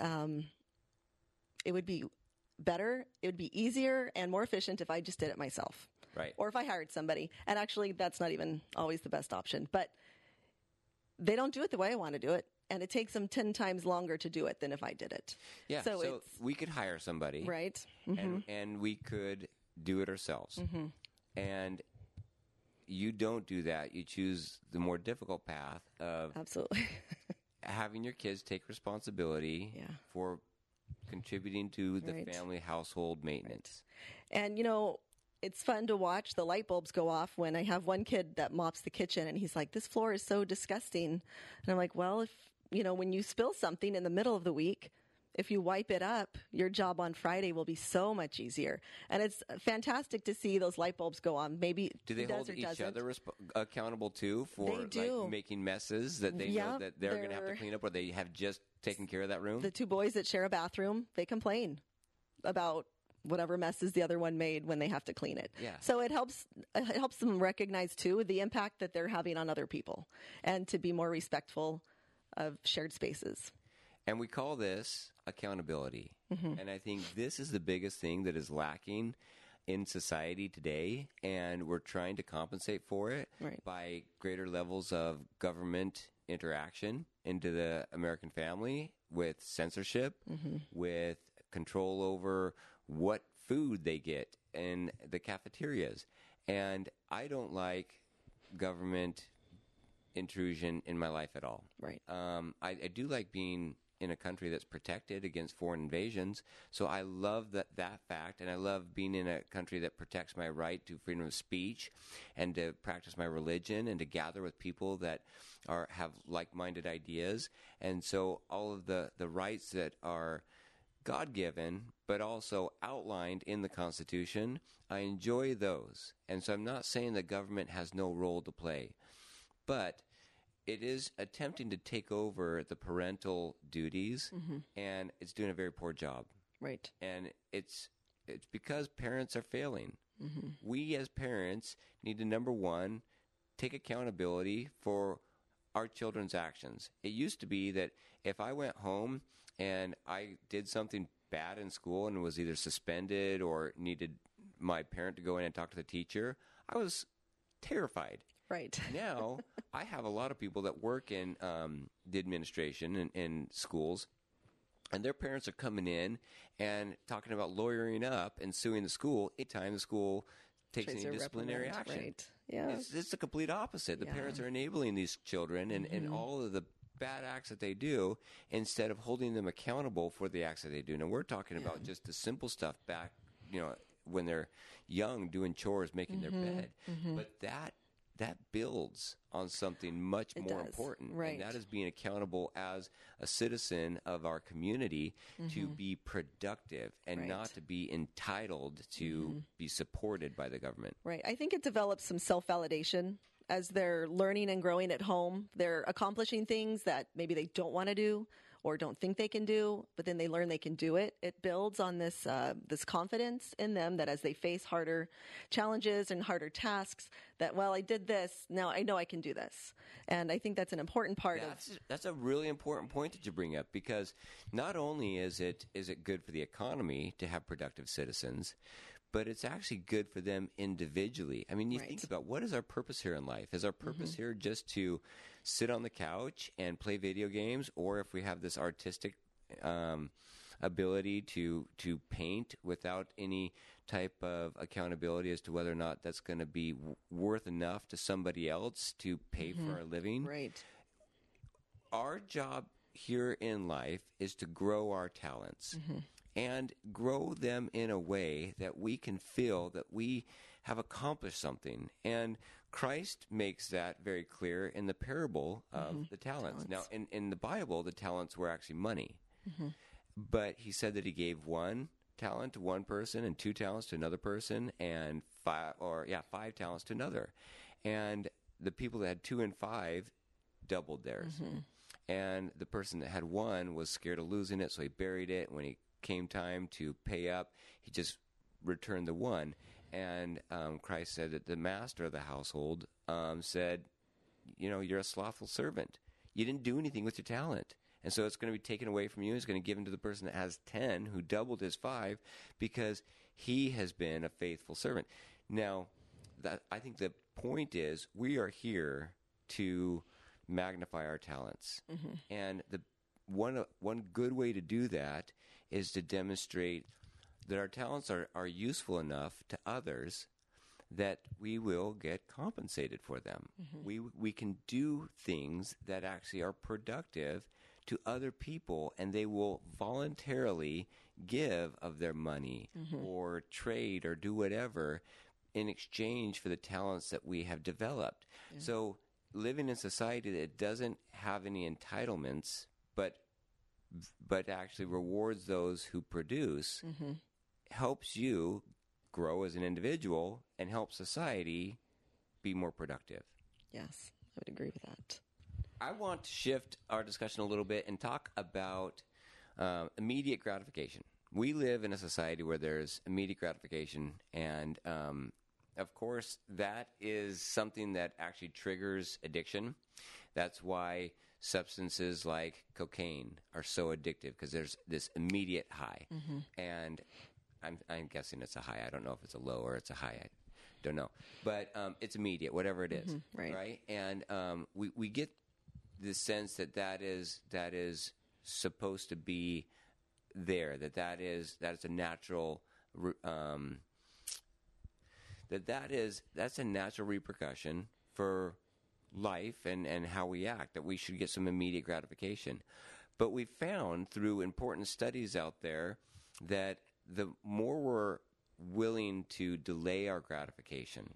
it would be better. It would be easier and more efficient if I just did it myself. Right. Or if I hired somebody. And actually, that's not even always the best option. But they don't do it the way I want to do it. And it takes them 10 times longer to do it than if I did it. Yeah, so we could hire somebody. Right. And we could do it ourselves. And you don't do that. You choose the more difficult path of absolutely having your kids take responsibility for contributing to the family household maintenance. Right. And, it's fun to watch the light bulbs go off when I have one kid that mops the kitchen and he's like, this floor is so disgusting. And I'm like, well, if, when you spill something in the middle of the week, if you wipe it up, your job on Friday will be so much easier. And it's fantastic to see those light bulbs go on. Maybe do they hold each other accountable too for like making messes that they know that they're going to have to clean up, or they have just taken care of that room? The two boys that share a bathroom, they complain about whatever messes the other one made when they have to clean it. Yeah. So it helps them recognize too the impact that they're having on other people and to be more respectful of shared spaces. And we call this accountability. And I think this is the biggest thing that is lacking in society today, and we're trying to compensate for it by greater levels of government interaction into the American family with censorship, with control over what food they get in the cafeterias. And I don't like government intrusion in my life at all. Right. I do like being in a country that's protected against foreign invasions. So I love that fact, and I love being in a country that protects my right to freedom of speech and to practice my religion and to gather with people that have like-minded ideas. And so all of the rights that are God-given, but also outlined in the Constitution, I enjoy those. And so I'm not saying the government has no role to play, but it is attempting to take over the parental duties, and it's doing a very poor job. Right. And it's because parents are failing. We as parents need to, number one, take accountability for our children's actions. It used to be that if I went home and I did something bad in school and was either suspended or needed my parent to go in and talk to the teacher, I was terrified. Right. Now, I have a lot of people that work in the administration in schools, and their parents are coming in and talking about lawyering up and suing the school anytime the school takes any disciplinary action. Right. Yeah. It's the complete opposite. The parents are enabling these children and all of the bad acts that they do instead of holding them accountable for the acts that they do. Now, we're talking about just the simple stuff back, when they're young, doing chores, making their bed. But that builds on something much more important. Right. And that is being accountable as a citizen of our community to be productive and not to be entitled to be supported by the government. Right. I think it develops some self-validation as they're learning and growing at home. They're accomplishing things that maybe they don't want to do or don't think they can do, but then they learn they can do it. It builds on this confidence in them that as they face harder challenges and harder tasks, that, well, I did this, now I know I can do this. And I think that's an important part That's a really important point that you bring up, because not only is it good for the economy to have productive citizens, but it's actually good for them individually. I mean, you think about, what is our purpose here in life? Is our purpose here just to sit on the couch and play video games? Or if we have this artistic ability to paint without any type of accountability as to whether or not that's going to be worth enough to somebody else to pay for our living? Right. Our job here in life is to grow our talents. And grow them in a way that we can feel that we have accomplished something. And Christ makes that very clear in the parable of the talents. Now, in the Bible, the talents were actually money. But he said that he gave 1 talent to one person and 2 talents to another person and 5 talents to another. And the people that had 2 and 5 doubled theirs. And the person that had 1 was scared of losing it, so he buried it. When it came time to pay up, he just returned the 1. And Christ said that the master of the household said, you're a slothful servant. You didn't do anything with your talent. And so it's going to be taken away from you. It's going to be given to the person that has 10, who doubled his 5, because he has been a faithful servant. Now, I think the point is we are here to magnify our talents. And the one good way to do that is to demonstrate that our talents are useful enough to others that we will get compensated for them. We can do things that actually are productive to other people, and they will voluntarily give of their money or trade or do whatever in exchange for the talents that we have developed. So living in a society that doesn't have any entitlements, but actually rewards those who produce, helps you grow as an individual and help society be more productive. Yes, I would agree with that. I want to shift our discussion a little bit and talk about immediate gratification. We live in a society where there's immediate gratification, and of course, that is something that actually triggers addiction. That's why substances like cocaine are so addictive, because there's this immediate high. And I'm guessing it's a high. I don't know if it's a low or it's a high. I don't know. But it's immediate, whatever it is. Right? And we get the sense that is supposed to be there, that is a natural that's a natural repercussion for life and how we act, that we should get some immediate gratification. But we found through important studies out there that the more we're willing to delay our gratification,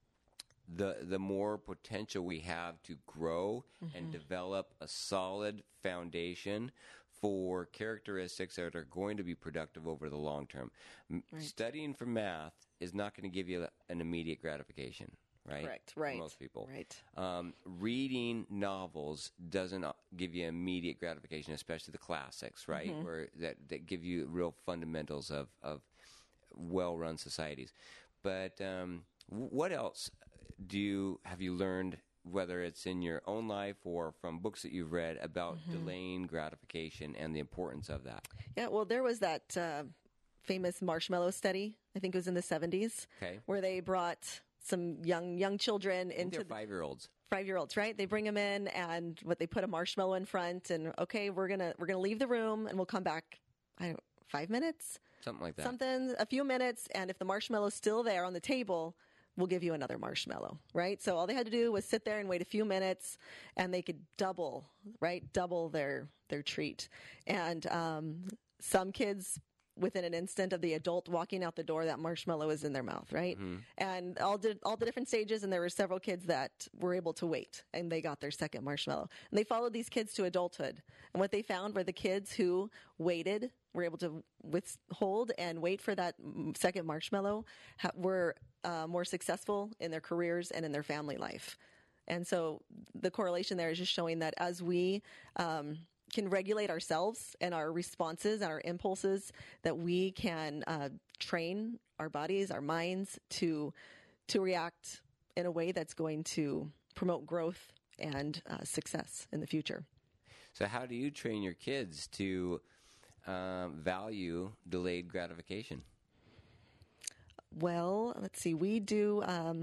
the more potential we have to grow and develop a solid foundation for characteristics that are going to be productive over the long term. Studying for math is not going to give you an immediate gratification, right? Correct, for right. most people. Right. Reading novels doesn't give you immediate gratification, especially the classics, right? Where that give you real fundamentals of well-run societies. But what else have you learned, whether it's in your own life or from books that you've read, about delaying gratification and the importance of that? Yeah, well, there was that famous marshmallow study, I think it was in the 70s, where they brought some young children into... They're 5-year-olds. 5-year-olds, right? They bring them in, and they put a marshmallow in front, and okay, we're gonna leave the room, and we'll come back, 5 minutes? Something like that. A few minutes, and if the marshmallow's still there on the table, we'll give you another marshmallow, right? So all they had to do was sit there and wait a few minutes, and they could double their treat. And some kids, within an instant of the adult walking out the door, that marshmallow is in their mouth, right? And all the different stages, and there were several kids that were able to wait, and they got their second marshmallow. And they followed these kids to adulthood. And what they found were the kids who waited, were able to withhold and wait for that second marshmallow, were more successful in their careers and in their family life. And so the correlation there is just showing that as we can regulate ourselves and our responses and our impulses, that we can train our bodies, our minds to react in a way that's going to promote growth and success in the future. So how do you train your kids to value delayed gratification? Well, let's see. We do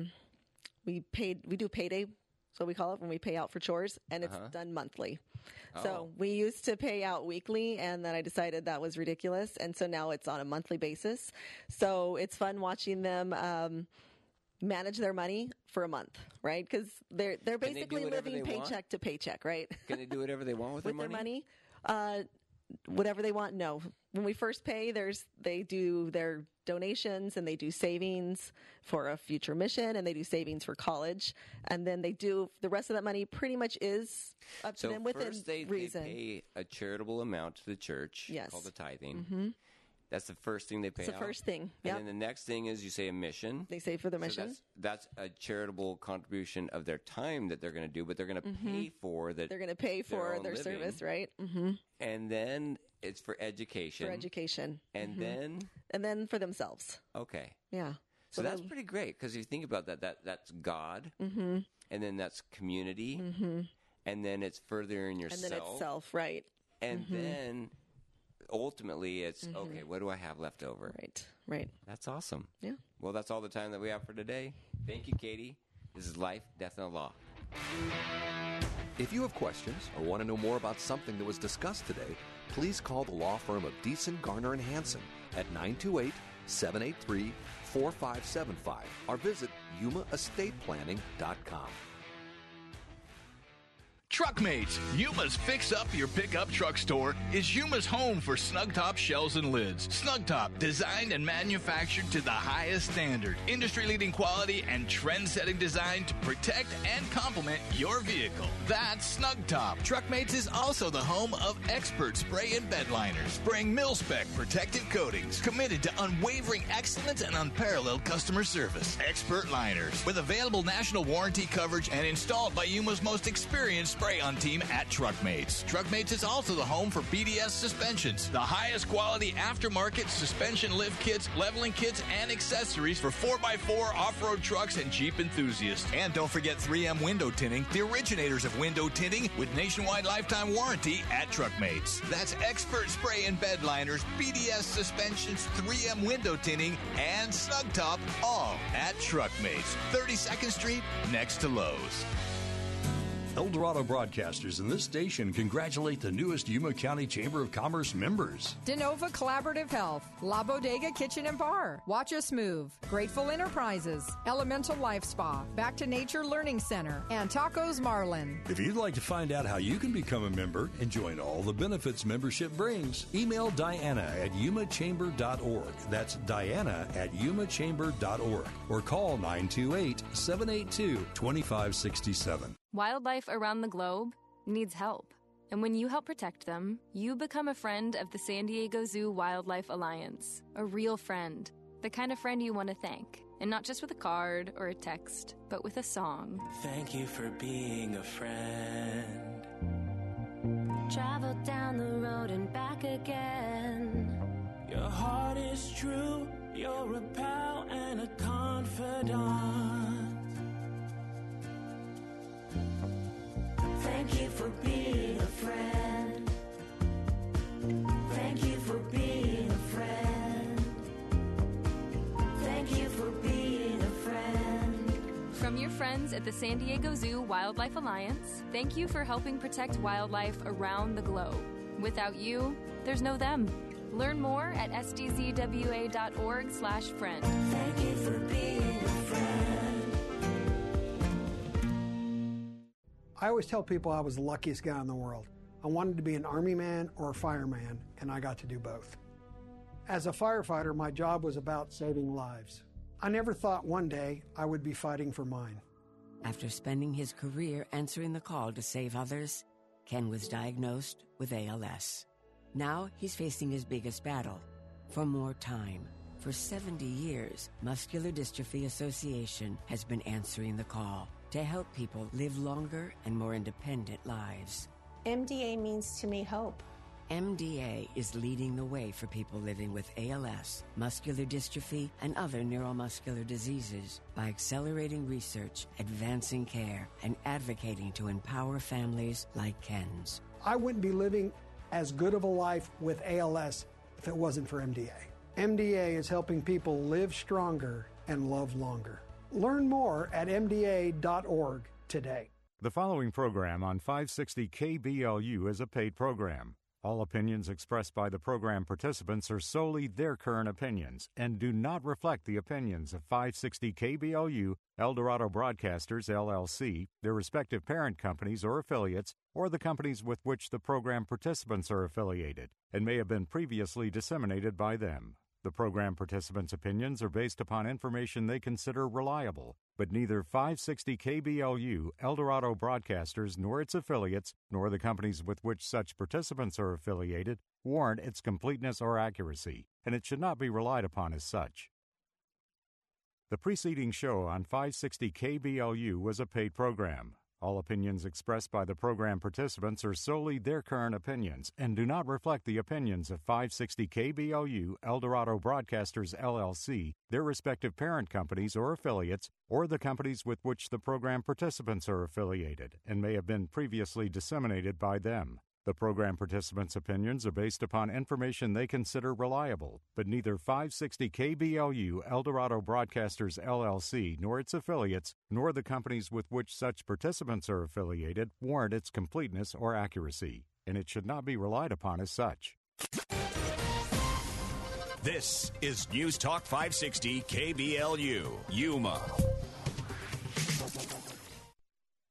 payday, so we call it, when we pay out for chores, and it's done monthly. So we used to pay out weekly, and then I decided that was ridiculous, and so now it's on a monthly basis. So it's fun watching them manage their money for a month, right? Because they're basically living paycheck to paycheck, right? Can they do whatever they want with their money? Whatever they want, no. When we first pay, they do their donations, and they do savings for a future mission, and they do savings for college, and then they do the rest of that money pretty much is up to them within reason. They pay a charitable amount to the church called the tithing. That's the first thing they pay out? It's the first thing, And then the next thing is you say a mission. They say for the mission. So that's a charitable contribution of their time that they're going to do, but they're going to pay for that. They're going to pay for their service, right? Mm-hmm. And then it's for education. For education. And then? And then for themselves. Okay. Yeah. So that's pretty great, because if you think about that's God, and then that's community, and then it's furthering yourself. And then it's self, right. And then ultimately it's, okay, what do I have left over? Right. That's awesome. Yeah. Well, that's all the time that we have for today. Thank you, Katie. This is Life, Death, and the Law. If you have questions or want to know more about something that was discussed today, please call the law firm of Deason, Garner, and Hansen at 928-783-4575 or visit YumaEstatePlanning.com. Truckmates, Yuma's Fix Up Your Pickup Truck Store is Yuma's home for snug top shells and lids. Snug Top, designed and manufactured to the highest standard. Industry-leading quality and trend-setting design to protect and complement your vehicle. That's Snug Top. Truckmates is also the home of Expert Spray and Bed Liners, spraying mil-spec protective coatings, committed to unwavering excellence and unparalleled customer service. Expert Liners, with available national warranty coverage and installed by Yuma's most experienced spray-on team at Truckmates. Truckmates is also the home for BDS suspensions, the highest quality aftermarket suspension lift kits, leveling kits, and accessories for 4x4 off-road trucks and Jeep enthusiasts. And don't forget 3M window tinting, the originators of window tinting with nationwide lifetime warranty at Truckmates. That's Expert Spray and Bed Liners, BDS suspensions, 3M window tinting, and Snug Top, all at Truckmates. 32nd Street, next to Lowe's. El Dorado Broadcasters and this station congratulate the newest Yuma County Chamber of Commerce members. Denova Collaborative Health, La Bodega Kitchen and Bar, Watch Us Move, Grateful Enterprises, Elemental Life Spa, Back to Nature Learning Center, and Tacos Marlin. If you'd like to find out how you can become a member and join all the benefits membership brings, email Diana at yumachamber.org. That's Diana at yumachamber.org. Or call 928-782-2567. Wildlife around the globe needs help. And when you help protect them, you become a friend of the San Diego Zoo Wildlife Alliance. A real friend. The kind of friend you want to thank. And not just with a card or a text, but with a song. Thank you for being a friend. Travel down the road and back again. Your heart is true. You're a pal and a confidant. Thank you for being a friend. Thank you for being a friend. Thank you for being a friend. From your friends at the San Diego Zoo Wildlife Alliance, thank you for helping protect wildlife around the globe. Without you, there's no them. Learn more at sdzwa.org/friend. Thank you for being a friend. I always tell people I was the luckiest guy in the world. I wanted to be an army man or a fireman, and I got to do both. As a firefighter, my job was about saving lives. I never thought one day I would be fighting for mine. After spending his career answering the call to save others, Ken was diagnosed with ALS. Now he's facing his biggest battle, for more time. For 70 years, Muscular Dystrophy Association has been answering the call to help people live longer and more independent lives. MDA means to me hope. MDA is leading the way for people living with ALS, muscular dystrophy, and other neuromuscular diseases by accelerating research, advancing care, and advocating to empower families like Ken's. I wouldn't be living as good of a life with ALS if it wasn't for MDA. MDA is helping people live stronger and love longer. Learn more at MDA.org today. The following program on 560 KBLU is a paid program. All opinions expressed by the program participants are solely their current opinions and do not reflect the opinions of 560 KBLU, El Dorado Broadcasters, LLC, their respective parent companies or affiliates, or the companies with which the program participants are affiliated, and may have been previously disseminated by them. The program participants' opinions are based upon information they consider reliable, but neither 560 KBLU, Eldorado Broadcasters, nor its affiliates, nor the companies with which such participants are affiliated, warrant its completeness or accuracy, and it should not be relied upon as such. The preceding show on 560 KBLU was a paid program. All opinions expressed by the program participants are solely their current opinions and do not reflect the opinions of 560 KBLU, Eldorado Broadcasters, LLC, their respective parent companies or affiliates, or the companies with which the program participants are affiliated, and may have been previously disseminated by them. The program participants' opinions are based upon information they consider reliable, but neither 560 KBLU, Eldorado Broadcasters, LLC, nor its affiliates, nor the companies with which such participants are affiliated warrant its completeness or accuracy, and it should not be relied upon as such. This is News Talk 560 KBLU, Yuma.